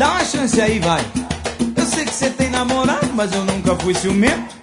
Dá uma chance aí, vai. Eu sei que você tem namorado, mas eu nunca fui ciumento.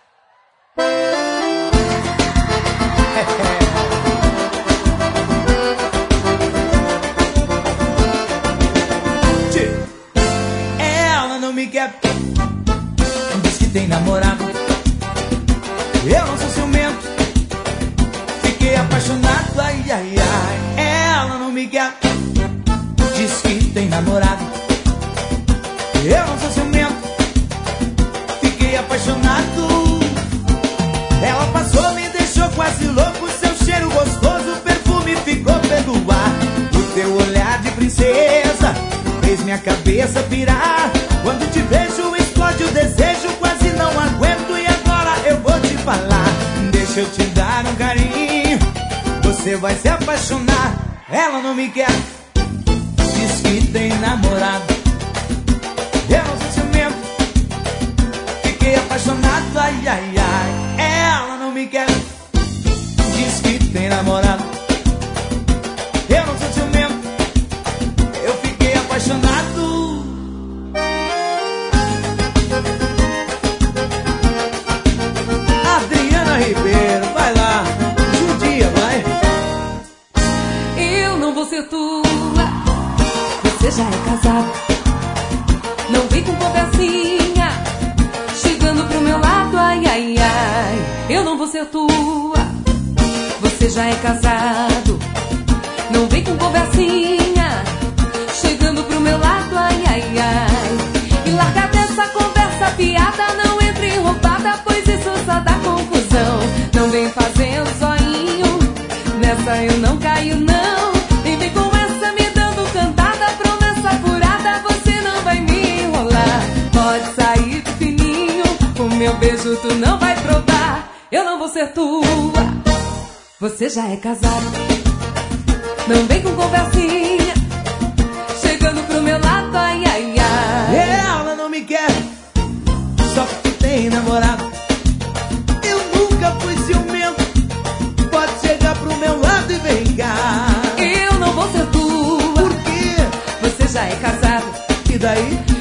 Ela não me quer, diz que tem namorado. Eu não sou ciumento, fiquei apaixonado, ai, ai, ai. Ela não me quer, diz que tem namorado. Eu não sou ciumento, fiquei apaixonado. Ela passou, me deixou quase louco. Seu cheiro gostoso, o perfume ficou pelo ar. O teu olhar de princesa fez minha cabeça pirar. Quando te vejo explode o desejo, quase não aguento. E agora eu vou te falar, deixa eu te dar um carinho, você vai se apaixonar. Ela não me quer, diz que tem namorado. Eu não sou ciumento, fiquei apaixonado, ai, ai, ai. Ela não me quer, diz que tem namorado. Eu não sou ciumento, eu fiquei apaixonado. Adriana Ribeiro, vai lá, judia, vai. Eu não vou ser tua, você já é casado. Não vem com conversinha, chegando pro meu lado, ai, ai, ai. Eu não vou ser tua, você já é casado. Não vem com conversinha, chegando pro meu lado, ai, ai, ai. E larga dessa conversa piada, não entre em roubada, pois isso só dá confusão. Não vem fazendo zoinho, nessa eu não caio não. E vem com essa me dando cantada, promessa furada, você não vai me enrolar. Pode sair do fininho, o meu beijo tu não vai provar. Eu não vou ser tua, você já é casado. Não vem com conversinha, chegando pro meu lado, ai, ai, ai. Ela não me quer, só porque tem namorado. Eu nunca fui ciumento, pode chegar pro meu lado e vem cá. Eu não vou ser tua, por quê? Você já é casado. E daí?